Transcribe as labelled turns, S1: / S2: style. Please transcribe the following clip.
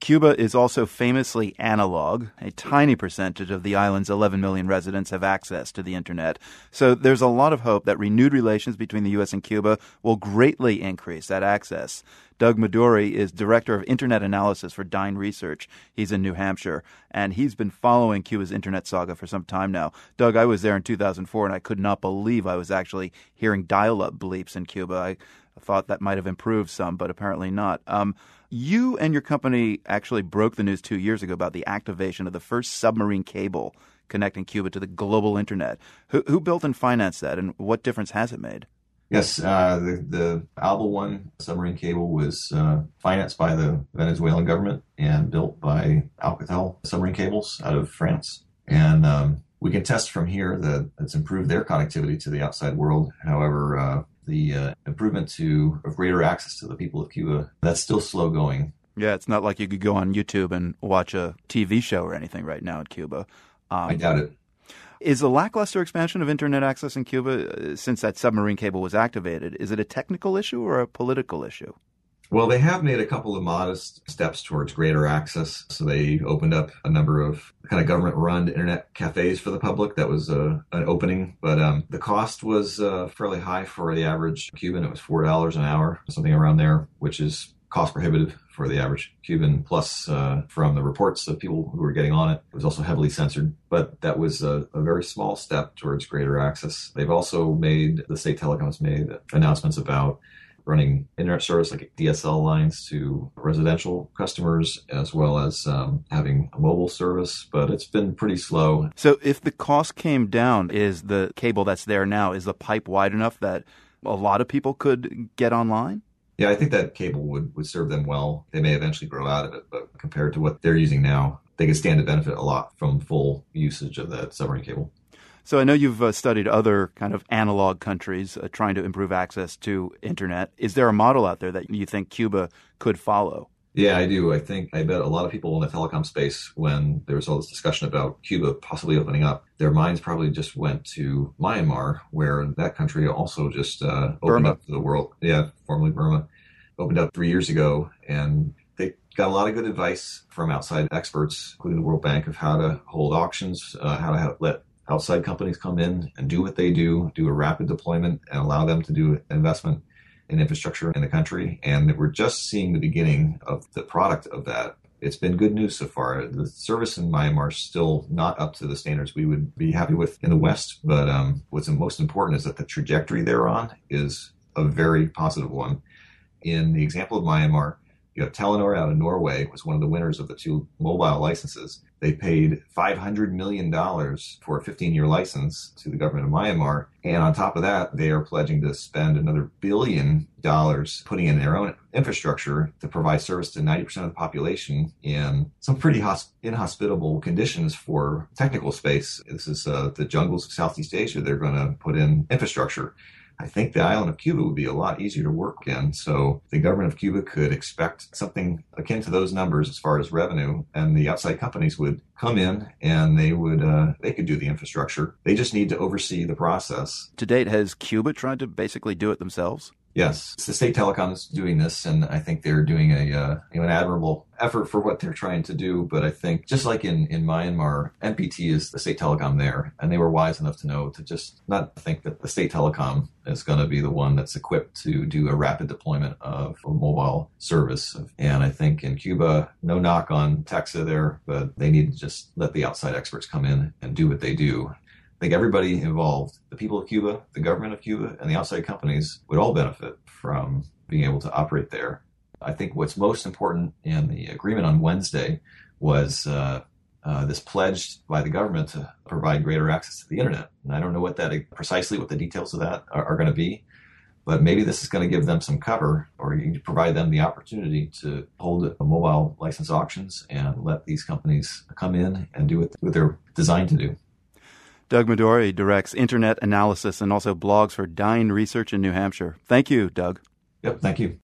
S1: Cuba is also famously analog. A tiny percentage of the island's 11 million residents have access to the internet. So there's a lot of hope that renewed relations between the U.S. and Cuba will greatly increase that access. Doug Meduri is Director of Internet Analysis for Dyn Research. He's in New Hampshire, and he's been following Cuba's internet saga for some time now. Doug, I was there in 2004, and I could not believe I was actually hearing dial-up bleeps in Cuba. I thought that might have improved some, but apparently not. You and your company actually broke the news 2 years ago about the activation of the first submarine cable connecting Cuba to the global internet. Who built and financed that, and what difference has it made?
S2: Yes, the Alba 1 submarine cable was financed by the Venezuelan government and built by Alcatel Submarine Cables out of France. And we can test from here that it's improved their connectivity to the outside world. However, the improvement of greater access to the people of Cuba, that's still slow going.
S1: Yeah, it's not like you could go on YouTube and watch a TV show or anything right now in Cuba.
S2: I doubt it.
S1: Is the lackluster expansion of internet access in Cuba, since that submarine cable was activated, is it a technical issue or a political issue?
S2: Well, they have made a couple of modest steps towards greater access. So they opened up a number of kind of government-run internet cafes for the public. That was an opening. But the cost was fairly high for the average Cuban. It was $4 an hour, something around there, which is cost prohibitive for the average Cuban. Plus, from the reports of people who were getting on it, it was also heavily censored. But that was a very small step towards greater access. They've also the state telecoms made announcements about running internet service like DSL lines to residential customers, as well as having a mobile service, but it's been pretty slow.
S1: So if the cost came down, is the cable that's there now, is the pipe wide enough that a lot of people could get online?
S2: Yeah, I think that cable would serve them well. They may eventually grow out of it, but compared to what they're using now, they could stand to benefit a lot from full usage of that submarine cable.
S1: So I know you've studied other kind of analog countries trying to improve access to internet. Is there a model out there that you think Cuba could follow?
S2: Yeah, I do. I bet a lot of people in the telecom space, when there was all this discussion about Cuba possibly opening up, their minds probably just went to Myanmar, where that country also just opened up to the world. Yeah, formerly Burma. Opened up 3 years ago, and they got a lot of good advice from outside experts, including the World Bank, of how to hold auctions, how to let outside companies come in and do what they do a rapid deployment, and allow them to do investment in infrastructure in the country. And we're just seeing the beginning of the product of that. It's been good news so far. The service in Myanmar is still not up to the standards we would be happy with in the West, but what's most important is that the trajectory they're on is a very positive one. In the example of Myanmar, you have Telenor out of Norway was one of the winners of the 2 mobile licenses. They paid $500 million for a 15-year license to the government of Myanmar. And on top of that, they are pledging to spend another $1 billion putting in their own infrastructure to provide service to 90% of the population in some pretty inhospitable conditions for technical space. This is the jungles of Southeast Asia. They're going to put in infrastructure. I think the island of Cuba would be a lot easier to work in. So the government of Cuba could expect something akin to those numbers as far as revenue, and the outside companies would come in and they could do the infrastructure. They just need to oversee the process.
S1: To date, has Cuba tried to basically do it themselves?
S2: Yes, it's the state telecom that's doing this, and I think they're doing an admirable effort for what they're trying to do. But I think, just like in Myanmar, MPT is the state telecom there, and they were wise enough to know to just not think that the state telecom is going to be the one that's equipped to do a rapid deployment of a mobile service. And I think in Cuba, no knock on Texa there, but they need to just let the outside experts come in and do what they do. I think everybody involved, the people of Cuba, the government of Cuba, and the outside companies would all benefit from being able to operate there. I think what's most important in the agreement on Wednesday was this pledge by the government to provide greater access to the internet. And I don't know precisely what the details of that are going to be, but maybe this is going to give them some cover, or you provide them the opportunity to hold mobile license auctions and let these companies come in and do what they're designed to do.
S1: Doug Meduri directs internet analysis and also blogs for Dyn Research in New Hampshire. Thank you, Doug.
S2: Yep, thank you.